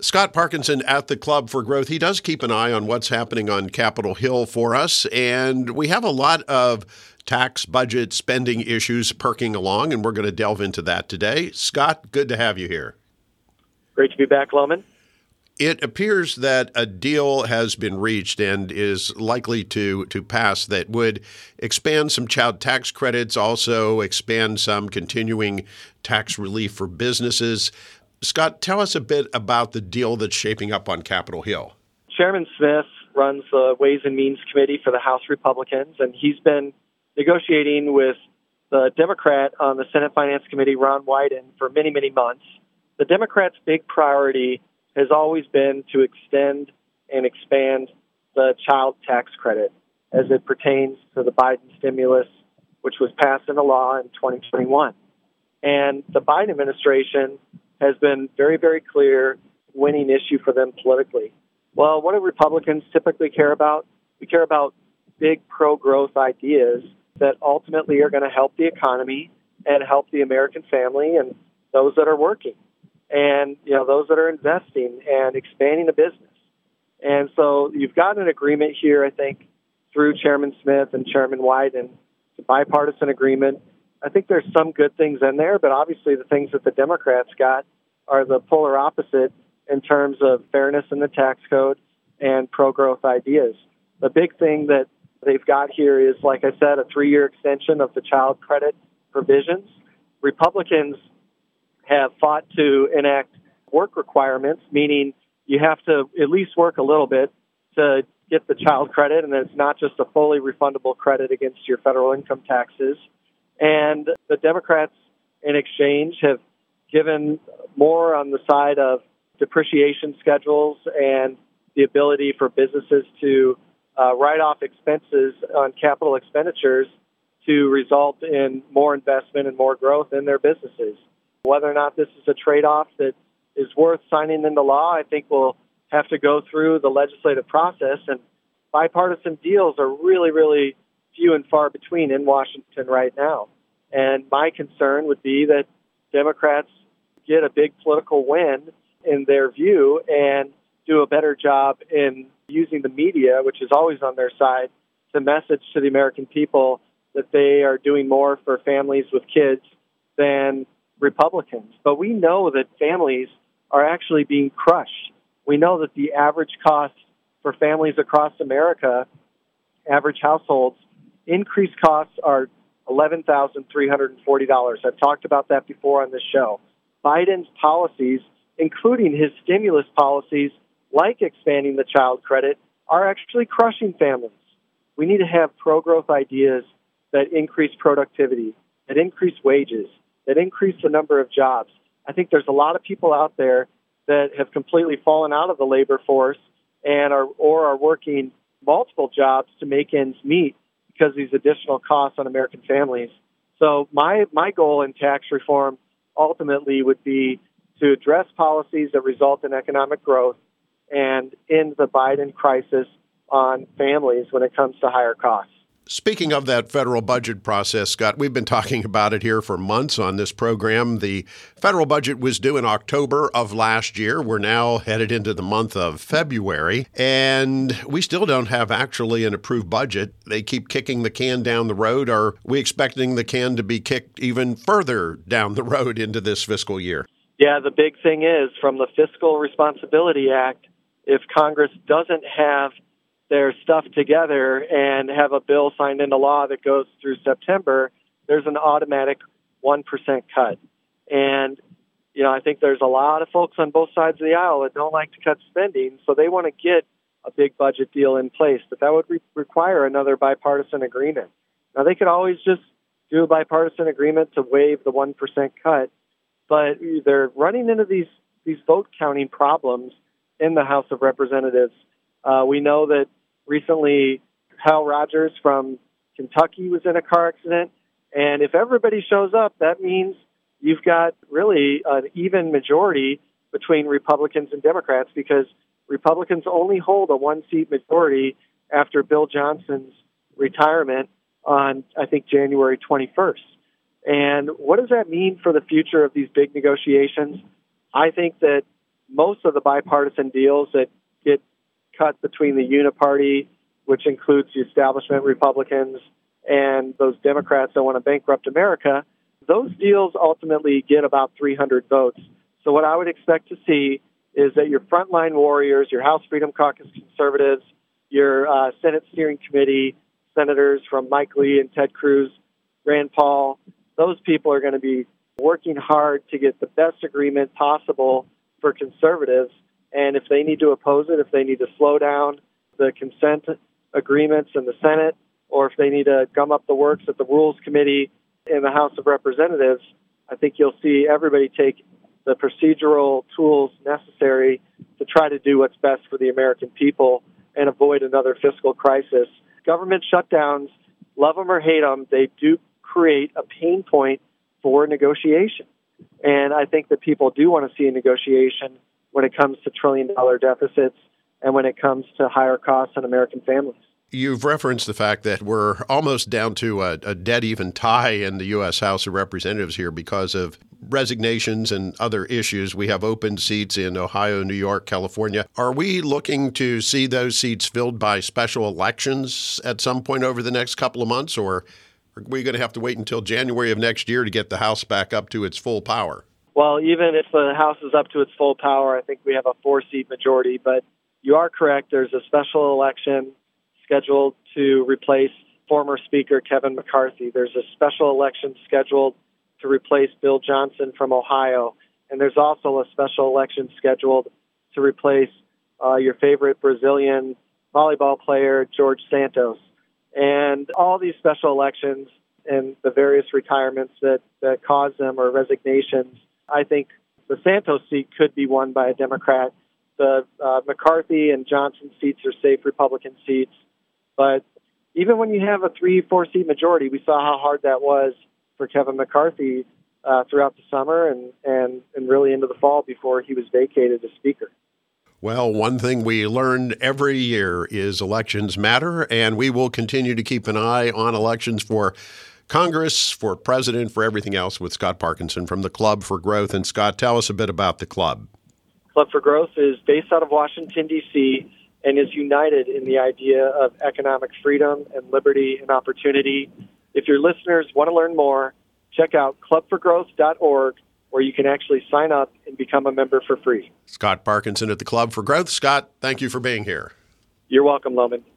Scott Parkinson at the Club for Growth. He does keep an eye on what's happening on Capitol Hill for us, and we have a lot of tax, budget, spending issues perking along, and we're going to delve into that today. Scott, good to have you here. Great to be back, Loman. It appears that a deal has been reached and is likely to pass that would expand some child tax credits, also expand some continuing tax relief for businesses. Scott, tell us a bit about the deal that's shaping up on Capitol Hill. Chairman Smith runs the Ways and Means Committee for the House Republicans, and he's been negotiating with the Democrat on the Senate Finance Committee, Ron Wyden, for many, many months. The Democrats' big priority has always been to extend and expand the child tax credit as it pertains to the Biden stimulus, which was passed into law in 2021. And the Biden administration has been very, very clear winning issue for them politically. Well, what do Republicans typically care about? We care about big pro-growth ideas that ultimately are going to help the economy and help the American family and those that are working and, those that are investing and expanding the business. And so you've got an agreement here, I think, through Chairman Smith and Chairman Wyden, it's a bipartisan agreement. I think there's some good things in there, but obviously the things that the Democrats got are the polar opposite in terms of fairness in the tax code and pro-growth ideas. The big thing that they've got here is, like I said, a 3-year extension of the child credit provisions. Republicans have fought to enact work requirements, meaning you have to at least work a little bit to get the child credit, and it's not just a fully refundable credit against your federal income taxes. And the Democrats, in exchange, have given more on the side of depreciation schedules and the ability for businesses to write off expenses on capital expenditures to result in more investment and more growth in their businesses. Whether or not this is a trade-off that is worth signing into law, I think we'll have to go through the legislative process, and bipartisan deals are really, really few and far between in Washington right now. And my concern would be that Democrats get a big political win in their view and do a better job in using the media, which is always on their side, to message to the American people that they are doing more for families with kids than Republicans. But we know that families are actually being crushed. We know that the average cost for families across America, average households, increased costs are $11,340. I've talked about that before on this show. Biden's policies, including his stimulus policies, like expanding the child credit, are actually crushing families. We need to have pro-growth ideas that increase productivity, that increase wages, that increase the number of jobs. I think there's a lot of people out there that have completely fallen out of the labor force and are working multiple jobs to make ends meet because of these additional costs on American families. So my goal in tax reform ultimately would be to address policies that result in economic growth and end the Biden crisis on families when it comes to higher costs. Speaking of that federal budget process, Scott, we've been talking about it here for months on this program. The federal budget was due in October of last year. We're now headed into the month of February, and we still don't have actually an approved budget. They keep kicking the can down the road. Are we expecting the can to be kicked even further down the road into this fiscal year? Yeah, the big thing is, from the Fiscal Responsibility Act, if Congress doesn't have their stuff together and have a bill signed into law that goes through September, there's an automatic 1% cut. And, I think there's a lot of folks on both sides of the aisle that don't like to cut spending, so they want to get a big budget deal in place. But that would require another bipartisan agreement. Now, they could always just do a bipartisan agreement to waive the 1% cut, but they're running into these vote counting problems in the House of Representatives. We know that recently Hal Rogers from Kentucky was in a car accident, and if everybody shows up, that means you've got really an even majority between Republicans and Democrats, because Republicans only hold a one-seat majority after Bill Johnson's retirement on, I think, January 21st. And what does that mean for the future of these big negotiations? I think that most of the bipartisan deals that get cut between the uniparty, which includes the establishment Republicans and those Democrats that want to bankrupt America, those deals ultimately get about 300 votes. So what I would expect to see is that your frontline warriors, your House Freedom Caucus conservatives, your Senate Steering Committee senators from Mike Lee and Ted Cruz, Rand Paul, those people are going to be working hard to get the best agreement possible for conservatives. And if they need to oppose it, if they need to slow down the consent agreements in the Senate, or if they need to gum up the works at the Rules Committee in the House of Representatives, I think you'll see everybody take the procedural tools necessary to try to do what's best for the American people and avoid another fiscal crisis. Government shutdowns, love them or hate them, they do create a pain point for negotiation. And I think that people do want to see a negotiation when it comes to trillion-dollar deficits and when it comes to higher costs on American families. You've referenced the fact that we're almost down to a dead-even tie in the U.S. House of Representatives here because of resignations and other issues. We have open seats in Ohio, New York, California. Are we looking to see those seats filled by special elections at some point over the next couple of months, or are we going to have to wait until January of next year to get the House back up to its full power? Well, even if the House is up to its full power, I think we have a 4-seat majority. But you are correct. There's a special election scheduled to replace former Speaker Kevin McCarthy. There's a special election scheduled to replace Bill Johnson from Ohio. And there's also a special election scheduled to replace your favorite Brazilian volleyball player, George Santos. And all these special elections and the various retirements that cause them or resignations, I think the Santos seat could be won by a Democrat. The McCarthy and Johnson seats are safe Republican seats. But even when you have a 3-4 seat majority, we saw how hard that was for Kevin McCarthy throughout the summer and really into the fall before he was vacated as Speaker. Well, one thing we learn every year is elections matter, and we will continue to keep an eye on elections for Congress, for president, for everything else with Scott Parkinson from the Club for Growth. And Scott, tell us a bit about the club. Club for Growth is based out of Washington, D.C., and is united in the idea of economic freedom and liberty and opportunity. If your listeners want to learn more, check out clubforgrowth.org, where you can actually sign up and become a member for free. Scott Parkinson at the Club for Growth. Scott, thank you for being here. You're welcome, Loman.